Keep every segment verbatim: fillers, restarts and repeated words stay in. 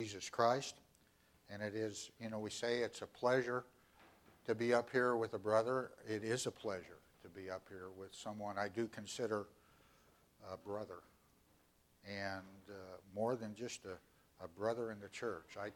Jesus Christ. And it is, you know, we say it's a pleasure to be up here with a brother. It is a pleasure to be up here with someone I do consider a brother. And uh, more than just a, a brother in the church. I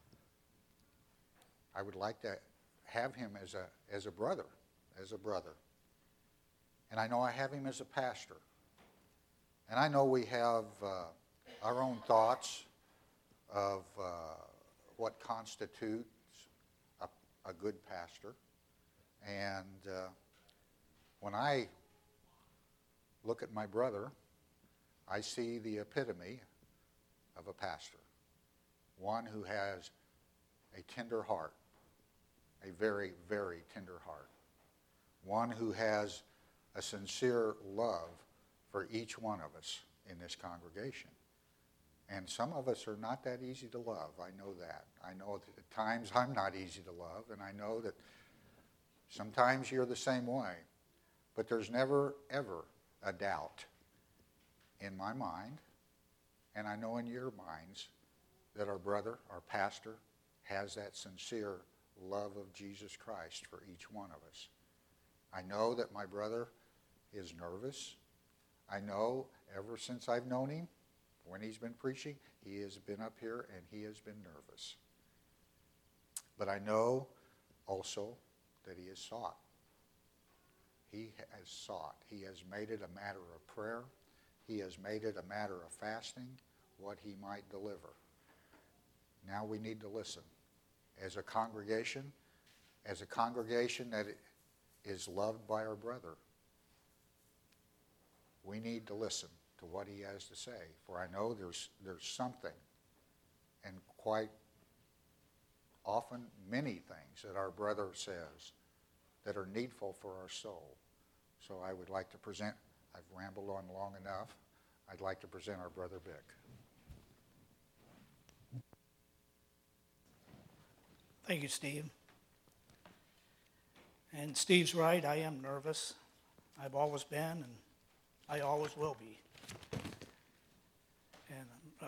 I would like to have him as a as a brother, as a brother. And I know I have him as a pastor. And I know we have uh, our own thoughts of uh, what constitutes a, a good pastor. And uh, when I look at my brother, I see the epitome of a pastor. One who has a tender heart, a very, very tender heart. One who has a sincere love for each one of us in this congregation. And some of us are not that easy to love. I know that. I know that at times I'm not easy to love, and I know that sometimes you're the same way. But there's never, ever a doubt in my mind, and I know in your minds, that our brother, our pastor, has that sincere love of Jesus Christ for each one of us. I know that my brother is nervous. I know ever since I've known him, when he's been preaching, he has been up here and he has been nervous. But I know also that he has sought. He has sought. He has made it a matter of prayer. He has made it a matter of fasting, what he might deliver. Now we need to listen. As a congregation, as a congregation that is loved by our brother, we need to listen to what he has to say. For I know there's there's something, and quite often many things that our brother says that are needful for our soul. So I would like to present, I've rambled on long enough, I'd like to present our brother Vic. Thank you, Steve. And Steve's right, I am nervous. I've always been, and I always will be. And uh,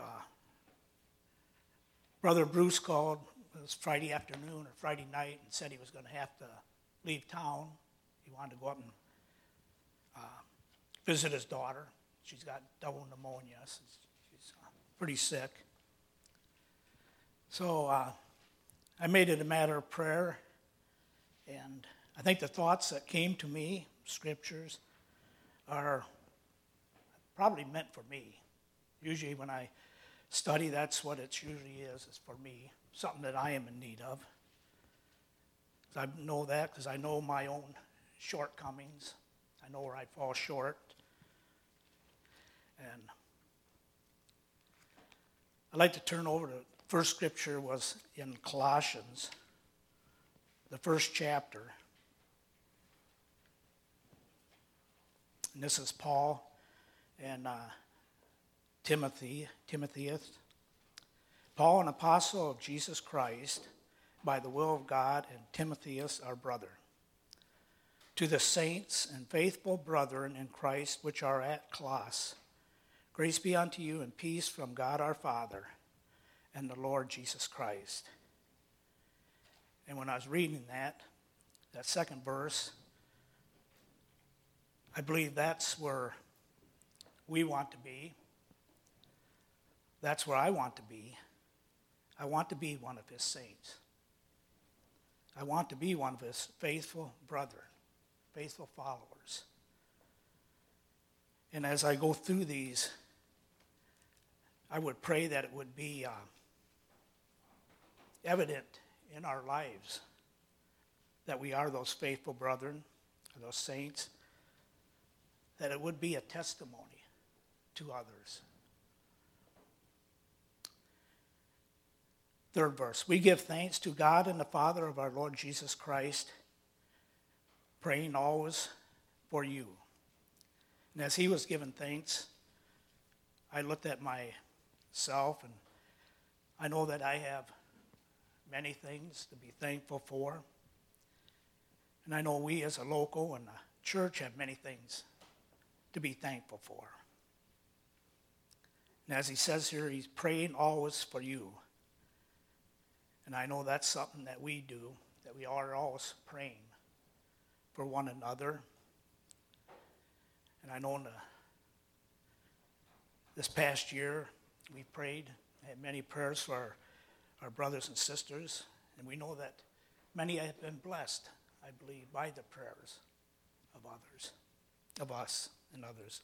Brother Bruce called, it was Friday afternoon or Friday night, and said he was going to have to leave town. He wanted to go up and uh, visit his daughter. She's got double pneumonia. So she's uh, pretty sick. So uh, I made it a matter of prayer, and I think the thoughts that came to me, scriptures, are probably meant for me. Usually when I study, that's what it usually is, is for me, something that I am in need of. I know that because I know my own shortcomings. I know where I fall short. And I'd like to turn over to, first scripture was in Colossians, the first chapter. And this is Paul and uh, Timothy, Timotheus. Paul, an apostle of Jesus Christ, by the will of God, and Timotheus, our brother. To the saints and faithful brethren in Christ which are at Colossus, grace be unto you and peace from God our Father and the Lord Jesus Christ. And when I was reading that, that second verse, I believe that's where we want to be. That's where I want to be. I want to be one of his saints. I want to be one of his faithful brethren, faithful followers. And as I go through these, I would pray that it would be uh, evident in our lives that we are those faithful brethren, those saints, that it would be a testimony to others. Third verse, we give thanks to God and the Father of our Lord Jesus Christ, praying always for you. And as he was giving thanks, I looked at myself, and I know that I have many things to be thankful for. And I know we as a local and a church have many things to be thankful for. And as he says here, he's praying always for you. And I know that's something that we do, that we are always praying for one another. And I know in the, this past year, we prayed, had many prayers for our, our brothers and sisters, and we know that many have been blessed, I believe, by the prayers of others, of us and others.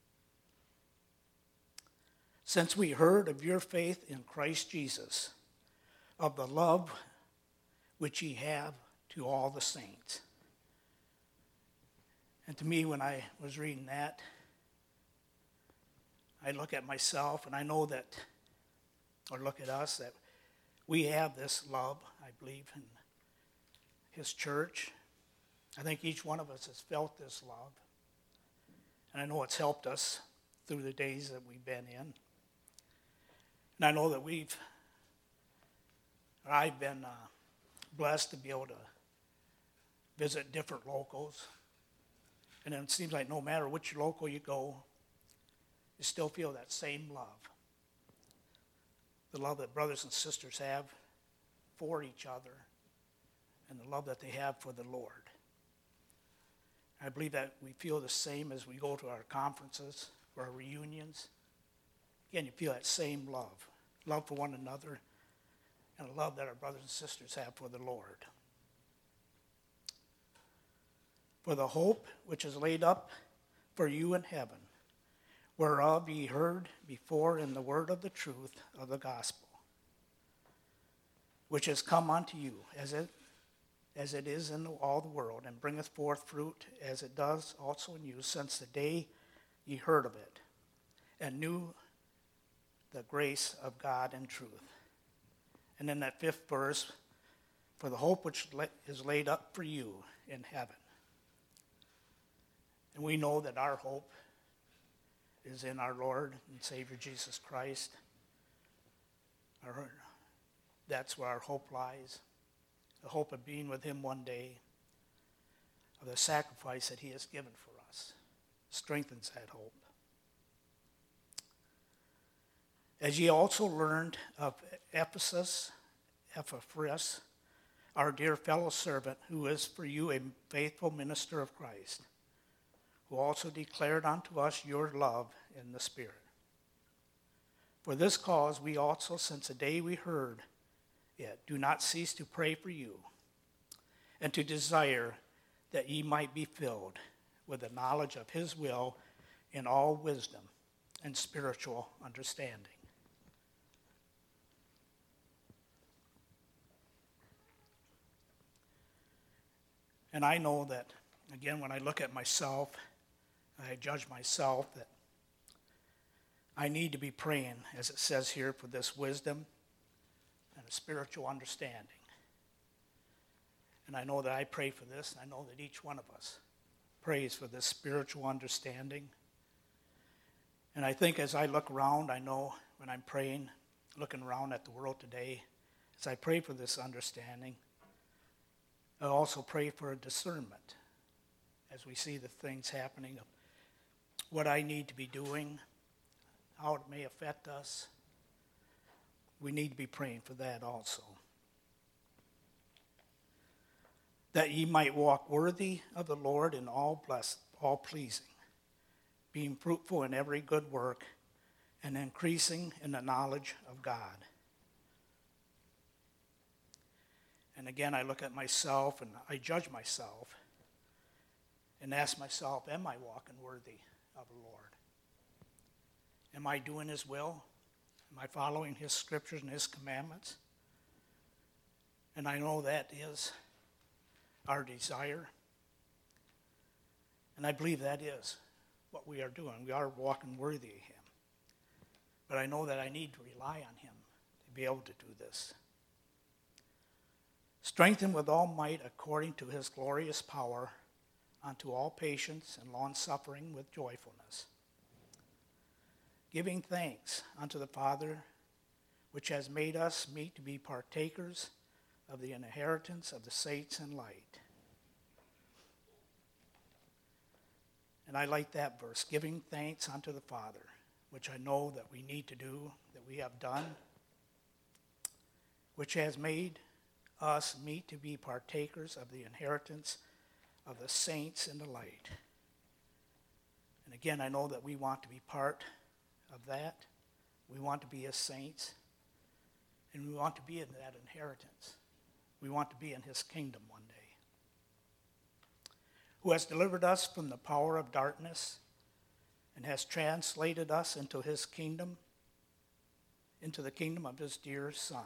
Since we heard of your faith in Christ Jesus, of the love which ye have to all the saints. And to me, when I was reading that, I look at myself and I know that, or look at us, that we have this love, I believe, in his church. I think each one of us has felt this love. And I know it's helped us through the days that we've been in. And I know that we've, or I've been uh, blessed to be able to visit different locals. And it seems like no matter which local you go, you still feel that same love. The love that brothers and sisters have for each other and the love that they have for the Lord. I believe that we feel the same as we go to our conferences or our reunions. Again, you feel that same love, love for one another, and a love that our brothers and sisters have for the Lord. For the hope which is laid up for you in heaven, whereof ye heard before in the word of the truth of the gospel, which is come unto you, as it as it is in all the world, and bringeth forth fruit, as it does also in you, since the day ye heard of it, and knew the grace of God and truth. And in that fifth verse, for the hope which is laid up for you in heaven. And we know that our hope is in our Lord and Savior Jesus Christ. Our, that's where our hope lies. The hope of being with him one day, of the sacrifice that he has given for us, strengthens that hope. As ye also learned of Ephesus, Epaphras, our dear fellow servant, who is for you a faithful minister of Christ, who also declared unto us your love in the Spirit. For this cause we also, since the day we heard it, do not cease to pray for you, and to desire that ye might be filled with the knowledge of his will in all wisdom and spiritual understanding. And I know that, again, when I look at myself, I judge myself that I need to be praying, as it says here, for this wisdom and a spiritual understanding. And I know that I pray for this, and I know that each one of us prays for this spiritual understanding. And I think as I look around, I know when I'm praying, looking around at the world today, as I pray for this understanding, I also pray for a discernment as we see the things happening of what I need to be doing, how it may affect us. We need to be praying for that also. That ye might walk worthy of the Lord in all blessed, all pleasing, being fruitful in every good work, and increasing in the knowledge of God. And again, I look at myself and I judge myself and ask myself, am I walking worthy of the Lord? Am I doing his will? Am I following his scriptures and his commandments? And I know that is our desire. And I believe that is what we are doing. We are walking worthy of him. But I know that I need to rely on him to be able to do this. Strengthened with all might according to his glorious power, unto all patience and long-suffering with joyfulness, giving thanks unto the Father, which has made us meet to be partakers of the inheritance of the saints in light. And I like that verse, giving thanks unto the Father, which I know that we need to do, that we have done. which has made us meet to be partakers of the inheritance of the saints in the light. And again, I know that we want to be part of that. We want to be as saints, and we want to be in that inheritance. We want to be in his kingdom one day. Who has delivered us from the power of darkness and has translated us into his kingdom, into the kingdom of his dear Son,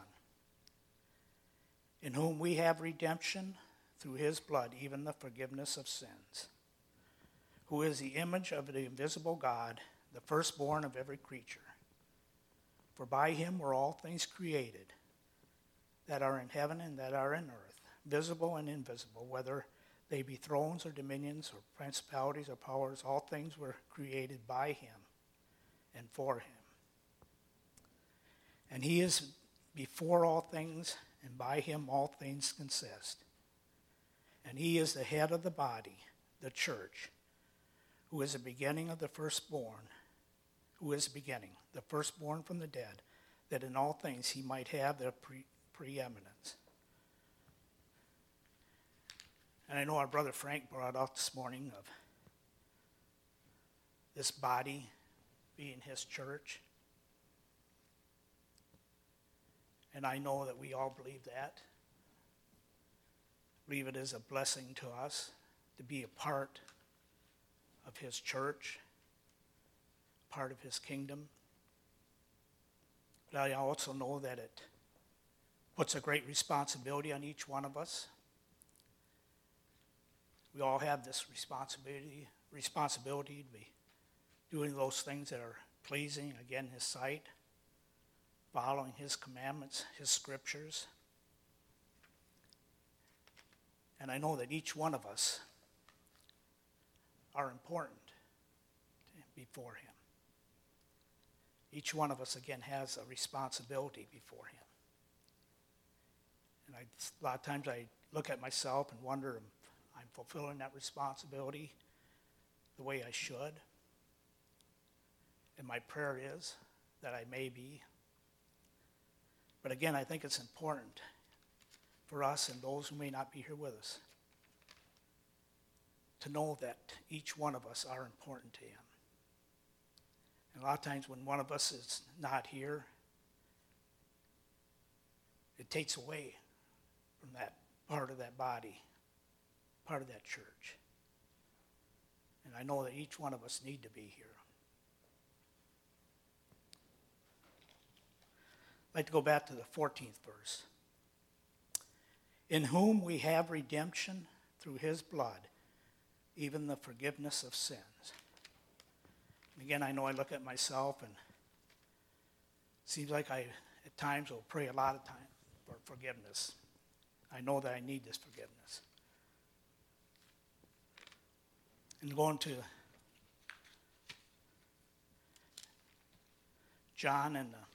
in whom we have redemption through his blood, even the forgiveness of sins, who is the image of the invisible God, the firstborn of every creature. For by him were all things created, that are in heaven and that are in earth, visible and invisible, whether they be thrones or dominions or principalities or powers, all things were created by him and for him. And he is before all things, and by him all things consist. And he is the head of the body, the church, who is the beginning of the firstborn, who is the beginning, the firstborn from the dead, that in all things he might have the pre- preeminence. And I know our brother Frank brought out this morning of this body being his church. And I know that we all believe that. Believe it is a blessing to us to be a part of his church, part of his kingdom. But I also know that it puts a great responsibility on each one of us. We all have this responsibility, responsibility to be doing those things that are pleasing, again, his sight, following his commandments, his scriptures. And I know that each one of us are important before him. Each one of us, again, has a responsibility before him. And I, a lot of times I look at myself and wonder if I'm fulfilling that responsibility the way I should. And my prayer is that I may be. But again, I think it's important for us and those who may not be here with us to know that each one of us are important to him. And a lot of times when one of us is not here, it takes away from that part of that body, part of that church. And I know that each one of us need to be here. I'd like to go back to the fourteenth verse. In whom we have redemption through his blood, even the forgiveness of sins. And again, I know I look at myself and it seems like I, at times, will pray a lot of time for forgiveness. I know that I need this forgiveness. And going to John and the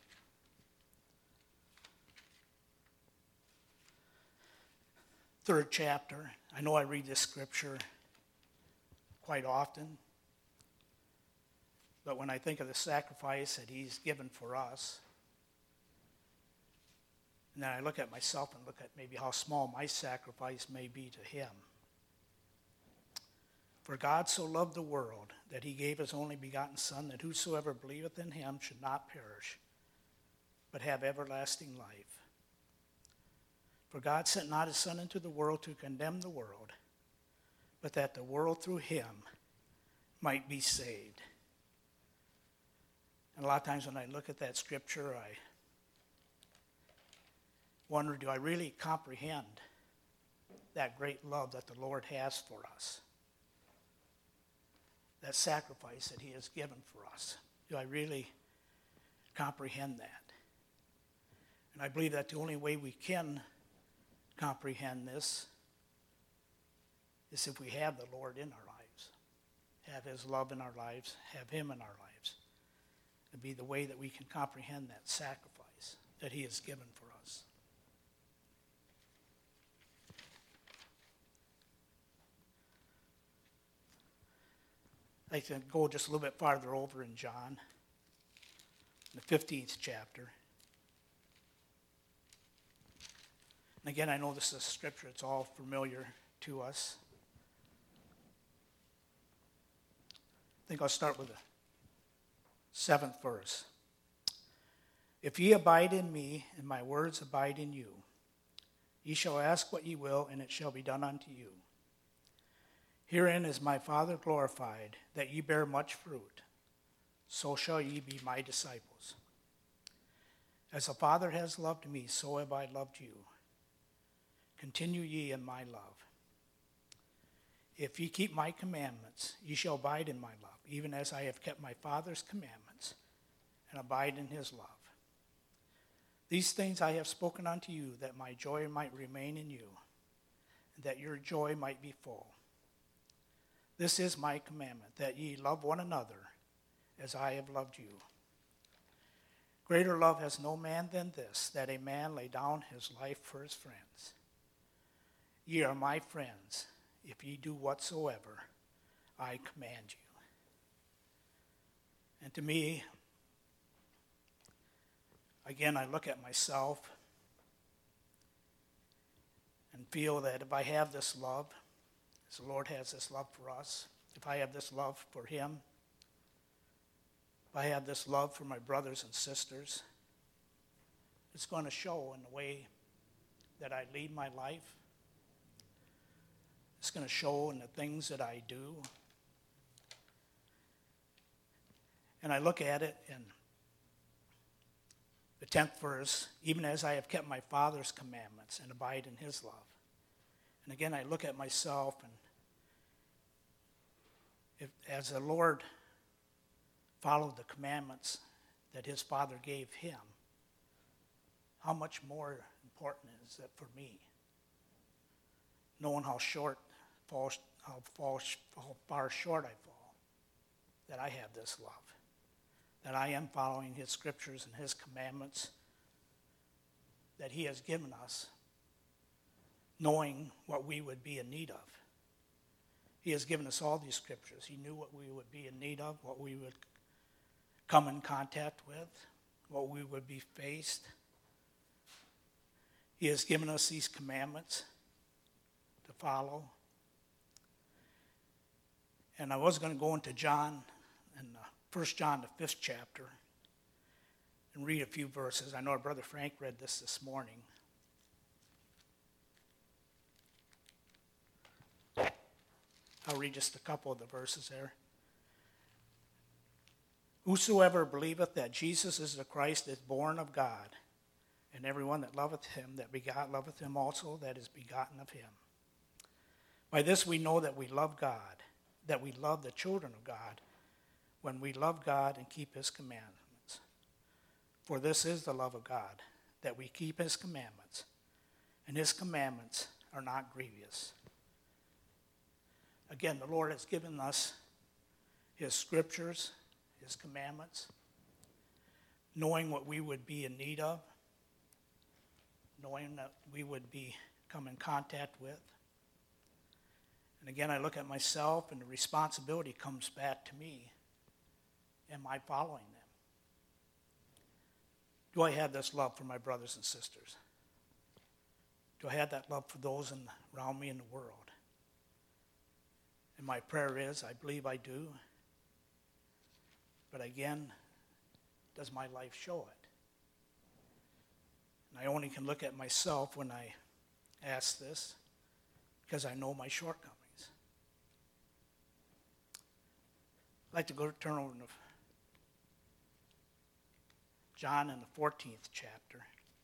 third chapter. I know I read this scripture quite often, but when I think of the sacrifice that he's given for us, and then I look at myself and look at maybe how small my sacrifice may be to him. For God so loved the world that he gave his only begotten Son, that whosoever believeth in him should not perish, but have everlasting life. For God sent not his Son into the world to condemn the world, but that the world through him might be saved. And a lot of times when I look at that scripture, I wonder, do I really comprehend that great love that the Lord has for us? That sacrifice that he has given for us. Do I really comprehend that? And I believe that the only way we can comprehend this is if we have the Lord in our lives, have his love in our lives, have him in our lives. It'd be the way that we can comprehend that sacrifice that he has given for us. I can go just a little bit farther over in John, the fifteenth chapter. And again, I know this is scripture, it's all familiar to us. I think I'll start with the seventh verse. If ye abide in me, and my words abide in you, ye shall ask what ye will, and it shall be done unto you. Herein is my Father glorified, that ye bear much fruit. So shall ye be my disciples. As the Father has loved me, so have I loved you. Continue ye in my love. If ye keep my commandments, ye shall abide in my love, even as I have kept my Father's commandments, and abide in his love. These things I have spoken unto you, that my joy might remain in you, and that your joy might be full. This is my commandment, that ye love one another, as I have loved you. Greater love has no man than this, that a man lay down his life for his friends. Ye are my friends, if ye do whatsoever I command you. And to me, again, I look at myself and feel that if I have this love, as the Lord has this love for us, if I have this love for him, if I have this love for my brothers and sisters, it's going to show in the way that I lead my life. It's going to show in the things that I do. And I look at it in the tenth verse, even as I have kept my Father's commandments and abide in his love. And again, I look at myself, and if, as the Lord followed the commandments that his Father gave him, how much more important is that for me? Knowing how short, fall, how, fall, how far short I fall, that I have this love, that I am following his scriptures and his commandments that he has given us, knowing what we would be in need of. He has given us all these scriptures. He knew what we would be in need of, what we would come in contact with, what we would be faced. He has given us these commandments to follow. And I was going to go into John, in First John, the fifth chapter, and read a few verses. I know our brother Frank read this this morning. I'll read just a couple of the verses there. Whosoever believeth that Jesus is the Christ is born of God, and everyone that loveth him that begot loveth him also that is begotten of him. By this we know that we love God, that we love the children of God, when we love God and keep his commandments. For this is the love of God, that we keep his commandments, and his commandments are not grievous. Again, the Lord has given us his scriptures, his commandments, knowing what we would be in need of, knowing that we would be come in contact with. And again, I look at myself, and the responsibility comes back to me. Am I following them? Do I have this love for my brothers and sisters? Do I have that love for those in, around me in the world? And my prayer is, I believe I do. But again, does my life show it? And I only can look at myself when I ask this, because I know my shortcomings. I'd like to go turn over to John in the fourteenth chapter.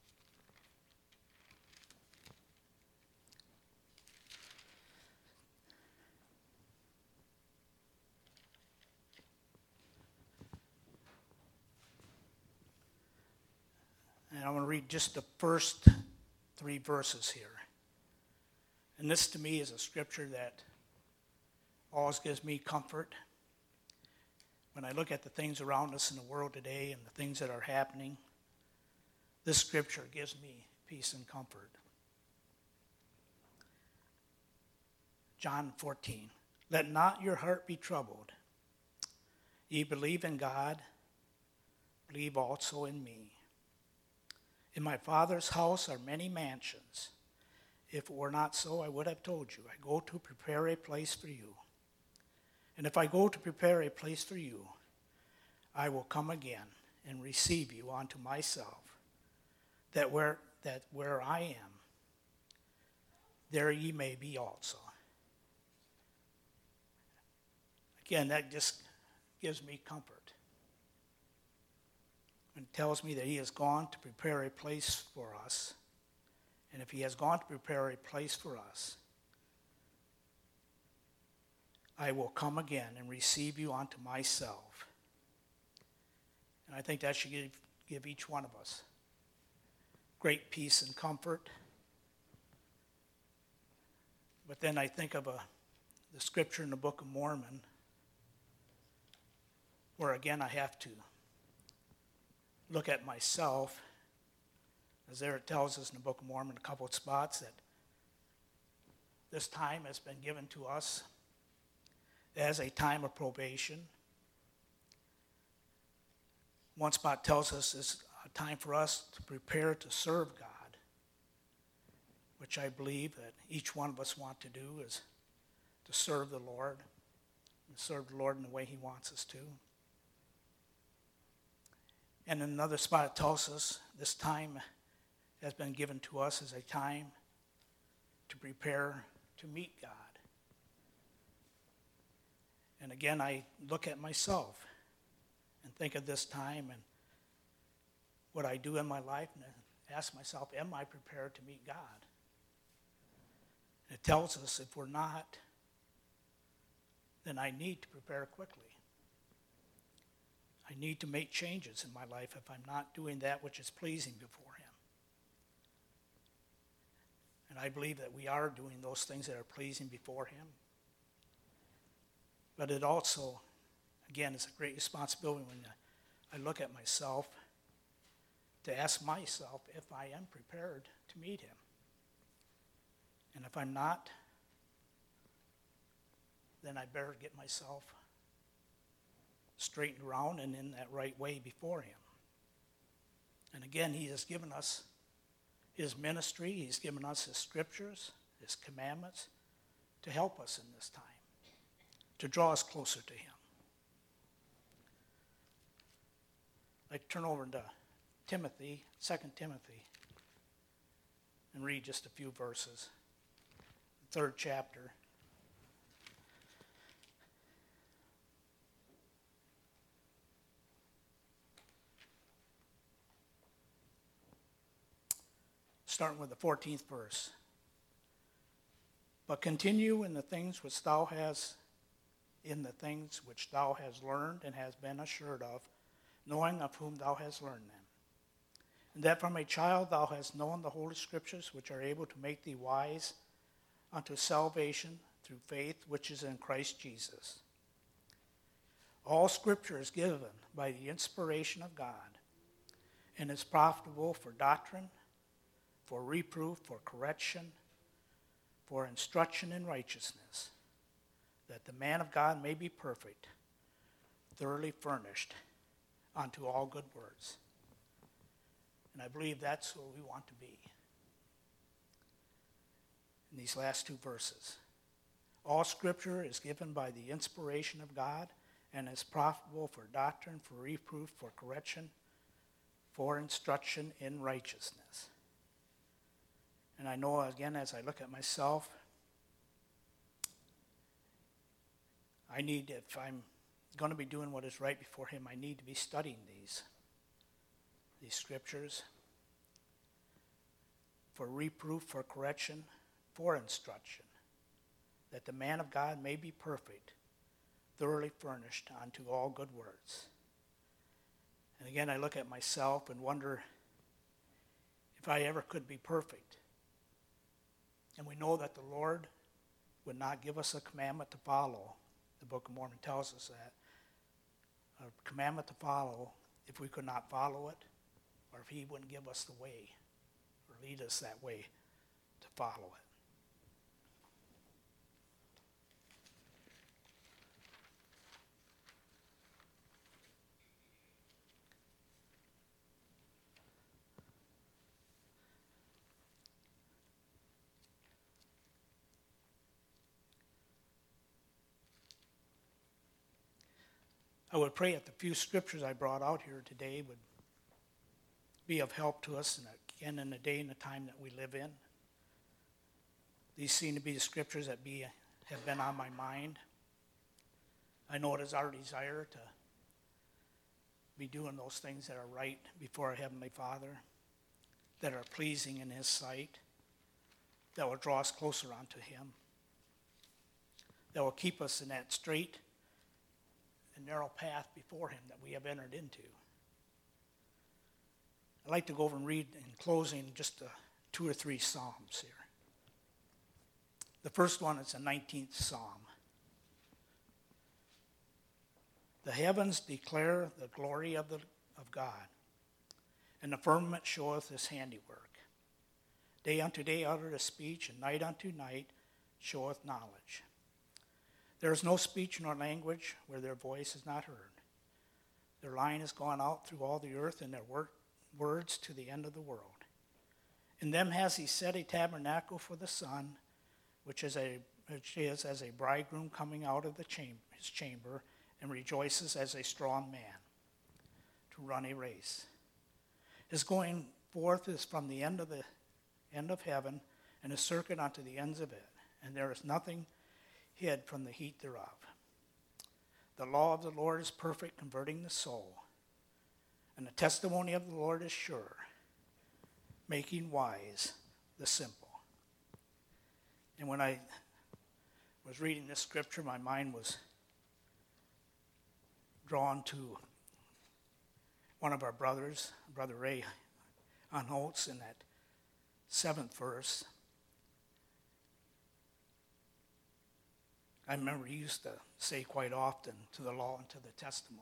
And I'm going to read just the first three verses here. And this to me is a scripture that always gives me comfort. When I look at the things around us in the world today and the things that are happening, this scripture gives me peace and comfort. John fourteen, let not your heart be troubled. Ye believe in God, believe also in me. In my Father's house are many mansions. If it were not so, I would have told you. I go to prepare a place for you. And if I go to prepare a place for you, I will come again and receive you unto myself, that where, that where I am, there ye may be also. Again, that just gives me comfort. And tells me that he has gone to prepare a place for us. And if he has gone to prepare a place for us, I will come again and receive you unto myself. And I think that should give, give each one of us great peace and comfort. But then I think of a, the scripture in the Book of Mormon, where again I have to look at myself, as there it tells us in the Book of Mormon, a couple of spots, that this time has been given to us as a time of probation. One spot tells us it's a time for us to prepare to serve God, which I believe that each one of us want to do, is to serve the Lord, and serve the Lord in the way he wants us to. And in another spot it tells us this time has been given to us as a time to prepare to meet God. And again, I look at myself and think of this time and what I do in my life and ask myself, am I prepared to meet God? And it tells us if we're not, then I need to prepare quickly. I need to make changes in my life if I'm not doing that which is pleasing before him. And I believe that we are doing those things that are pleasing before him. But it also, again, is a great responsibility when I look at myself to ask myself if I am prepared to meet him. And if I'm not, then I better get myself straightened around and in that right way before him. And again, he has given us his ministry, he's given us his scriptures, his commandments to help us in this time, to draw us closer to him. I'd like to turn over to Timothy, Second Timothy, and read just a few verses. The third chapter. Starting with the fourteenth verse. But continue in the things which thou hast, in the things which thou hast learned and hast been assured of, knowing of whom thou hast learned them. And that from a child thou hast known the Holy Scriptures, which are able to make thee wise unto salvation through faith which is in Christ Jesus. All Scripture is given by the inspiration of God, and is profitable for doctrine, for reproof, for correction, for instruction in righteousness, that the man of God may be perfect, thoroughly furnished unto all good works. And I believe that's what we want to be in these last two verses. All Scripture is given by the inspiration of God and is profitable for doctrine, for reproof, for correction, for instruction in righteousness. And I know, again, as I look at myself, I need, if I'm going to be doing what is right before him, I need to be studying these, these scriptures for reproof, for correction, for instruction, that the man of God may be perfect, thoroughly furnished unto all good works. And again, I look at myself and wonder if I ever could be perfect. And we know that the Lord would not give us a commandment to follow. The Book of Mormon tells us that. A commandment to follow if we could not follow it, or if he wouldn't give us the way, or lead us that way to follow it. I would pray that the few scriptures I brought out here today would be of help to us, and again in the day and the time that we live in. These seem to be the scriptures that be have been on my mind. I know it is our desire to be doing those things that are right before our Heavenly Father, that are pleasing in His sight, that will draw us closer unto Him, that will keep us in that straight and narrow path before Him that we have entered into. I'd like to go over and read in closing just uh, two or three Psalms here. The first one is the nineteenth Psalm. The heavens declare the glory of, the, of God, and the firmament showeth His handiwork. Day unto day uttereth speech, and night unto night showeth knowledge. There is no speech nor language where their voice is not heard. Their line is gone out through all the earth, and their wor- words to the end of the world. In them has He set a tabernacle for the sun, which is, a, which is as a bridegroom coming out of the cham- his chamber, and rejoices as a strong man to run a race. His going forth is from the end of the end of heaven, and his circuit unto the ends of it, and there is nothing hid from the heat thereof. The law of the Lord is perfect, converting the soul, and the testimony of the Lord is sure, making wise the simple. And when I was reading this scripture, my mind was drawn to one of our brothers, Brother Ray Holtz, in that seventh verse. I remember he used to say quite often, to the law and to the testimony.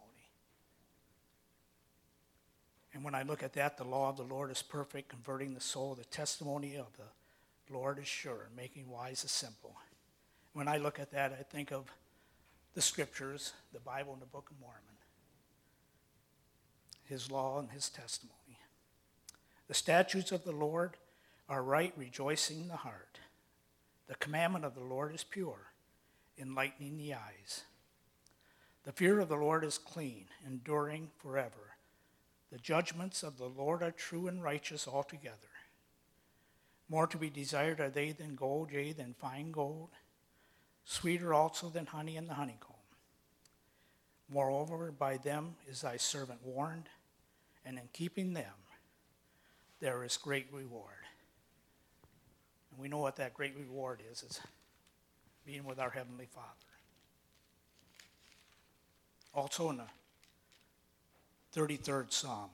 And when I look at that, the law of the Lord is perfect, converting the soul. The testimony of the Lord is sure, making wise the simple. When I look at that, I think of the scriptures, the Bible and the Book of Mormon, His law and His testimony. The statutes of the Lord are right, rejoicing the heart. The commandment of the Lord is pure, enlightening the eyes. The fear of the Lord is clean, enduring forever. The judgments of the Lord are true and righteous altogether. More to be desired are they than gold, yea, than fine gold, sweeter also than honey and the honeycomb. Moreover, by them is thy servant warned, and in keeping them there is great reward. And we know what that great reward is, is being with our Heavenly Father. Also in the thirty-third Psalm.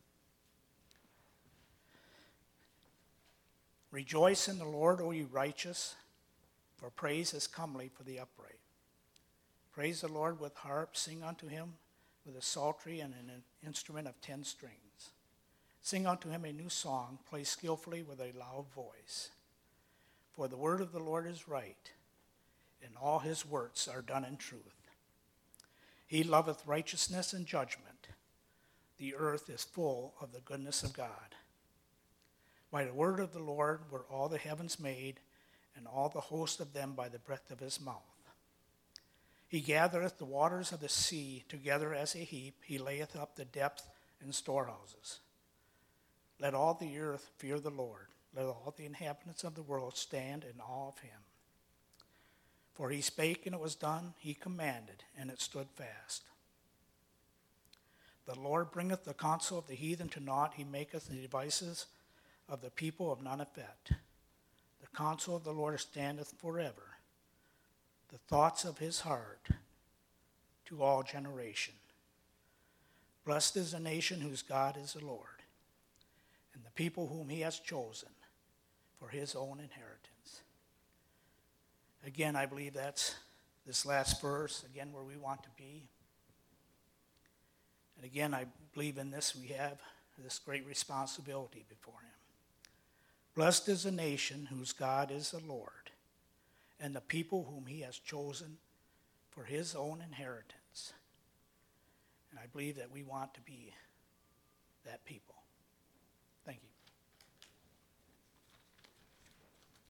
Rejoice in the Lord, O ye righteous, for praise is comely for the upright. Praise the Lord with harp, sing unto Him with a psaltery and an instrument of ten strings. Sing unto Him a new song, play skillfully with a loud voice. For the word of the Lord is right, and all His works are done in truth. He loveth righteousness and judgment. The earth is full of the goodness of God. By the word of the Lord were all the heavens made, and all the host of them by the breath of His mouth. He gathereth the waters of the sea together as a heap. He layeth up the depth in storehouses. Let all the earth fear the Lord. Let all the inhabitants of the world stand in awe of Him. For He spake, and it was done. He commanded, and it stood fast. The Lord bringeth the counsel of the heathen to naught. He maketh the devices of the people of none effect. The counsel of the Lord standeth forever, the thoughts of His heart to all generation. Blessed is the nation whose God is the Lord, and the people whom He has chosen for His own inheritance. Again, I believe that's this last verse, again, where we want to be. And again, I believe in this we have this great responsibility before Him. Blessed is the nation whose God is the Lord, and the people whom He has chosen for His own inheritance. And I believe that we want to be that people.